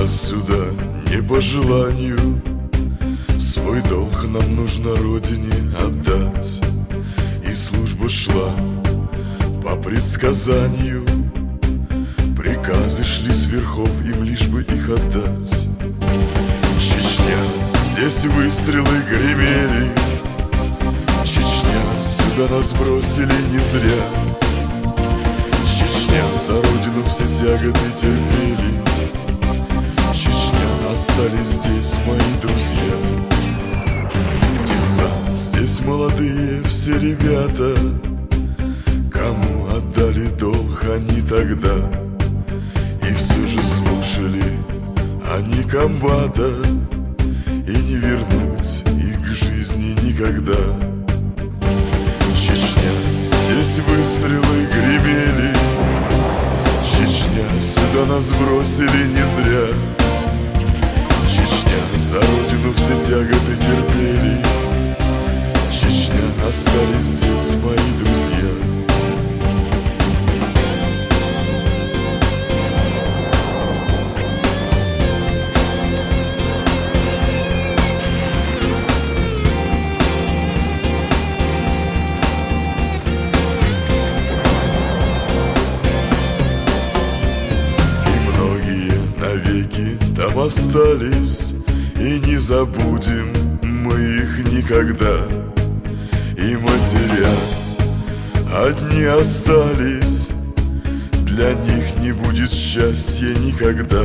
сюда не по желанию. Свой долг нам нужно родине отдать. И служба шла по предсказанию. Приказы шли с верхов, им лишь бы их отдать. Чечня, здесь выстрелы гремели. Чечня, сюда нас бросили не зря. Чечня, за родину все тяготы терпели. Чечня, остались здесь мои друзья. Десант, здесь молодые все ребята, кому отдали долг они тогда. И все же слушали они комбата, и не вернуть их к жизни никогда. Чечня, здесь выстрелы гремели. Чечня, сюда нас бросили не зря. Чечня, за родину все тяготы терпели. Чечня, остались здесь мои друзья. Навеки там остались, и не забудем мы их никогда. И матеря одни остались, для них не будет счастья никогда.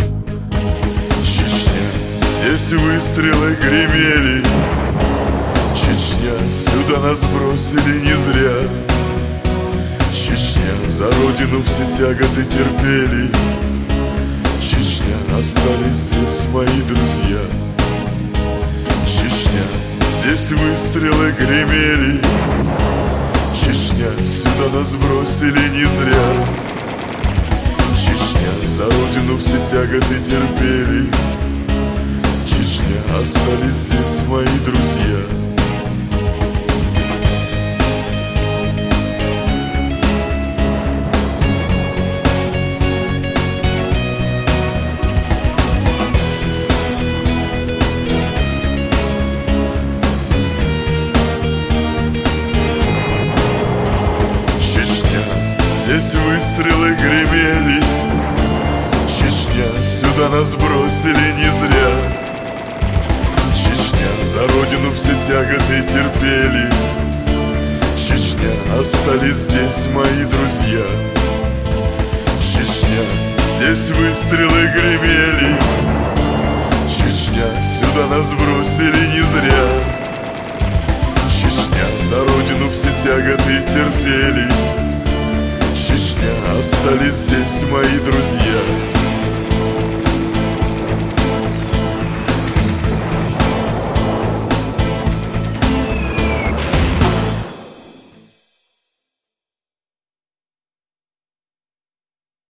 Чечня, здесь выстрелы гремели. Чечня, сюда нас бросили не зря. Чечня, за родину все тяготы терпели. Чечня, остались здесь мои друзья. Чечня, здесь выстрелы гремели. Чечня, сюда нас бросили не зря. Чечня, за родину все тяготы терпели. Чечня, остались здесь мои друзья. Здесь выстрелы гремели. Чечня, сюда нас бросили не зря. Чечня, за родину все тяготы терпели. Чечня, остались здесь мои друзья. Чечня, здесь выстрелы гремели. Чечня, сюда нас бросили не зря. Чечня, за родину все тяготы терпели. Чечня, остались здесь мои друзья.